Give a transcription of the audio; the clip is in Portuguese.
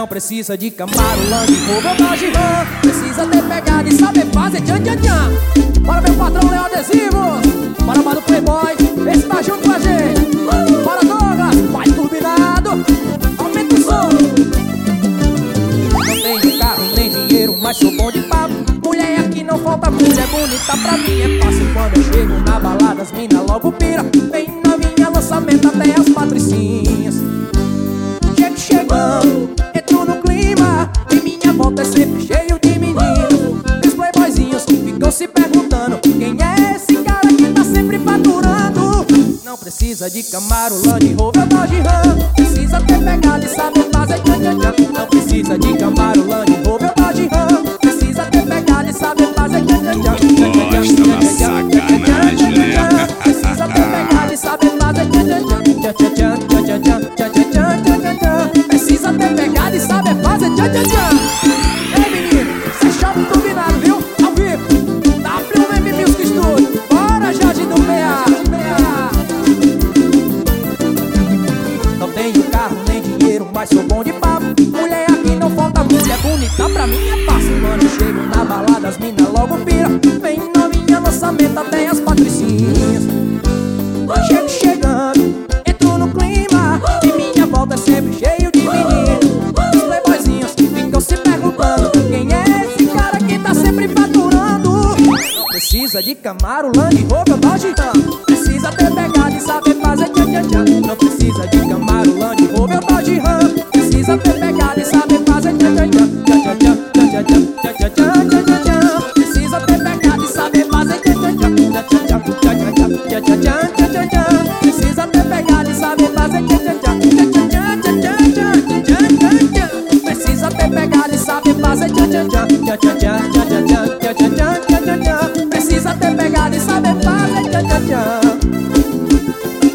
precisa de Camaro, Land Rover, Dodge Ram. Precisa ter pegada e saber fazer tchan tchan tchan. Bora meu patrão Léo Adesivos, bora para o Playboy, esse tá junto com a gente. Bora Douglas, vai turbinado, aumenta o som. Não tenho carro nem dinheiro, mas sou bom de papo. Mulher aqui não falta, mulher bonita pra mim é fácil. Quando eu chego na balada as mina logo pira. Bem novinha, lançamento até as patricinhas. Chegando, entro no clima. E minha volta é sempre cheio de meninos. Os playboyzinhos ficam se perguntando: quem é esse cara que tá sempre faturando? Não precisa de Camaro, Land Rover, Dodge Ram. Precisa ter pegada e saber fazer tchan tchan tchan. Não precisa de Camaro, Land Rover, Dodge Ram. Precisa ter pegada e saber fazer tchan tchan tchan. Precisa ter pegada e saber fazer tchan tchan tchan. Precisa ter pegada e saber fazer tchan tchan tchan. Ei menino, cê é shopping turbinado, viu? Ao vivo, WM Music Studio. Bora Jardim do PA. Não tenho carro nem dinheiro, mas sou bom de papo. Mulher aqui não falta, mulher bonita pra mim é fácil. Quando eu chego na balada as mina logo pira. Bem novinha, lançamento até as patricinhas. Chegando, entro no clima. E minha volta é sempre cheio de meninos. Os playboyzinhos ficam se perguntando: quem é esse cara que tá sempre faturando? Não precisa de Camaro, Land Rover, Dodge Ram. Precisa ter pegada e saber fazer tchan tchan tchan. Não precisa de Camaro, Land Rover, Dodge Ram. Precisa ter pegada e saber fazer tchan tchan tchan. Precisa ter pegada e saber fazer tchan tchan tchan. Precisa ter pegada e saber fazer tchan tchan tchan. Precisa ter pegada e saber fazer tchan tchan tchan. Precisa ter pegada e saber fazer tchan tchan tchan.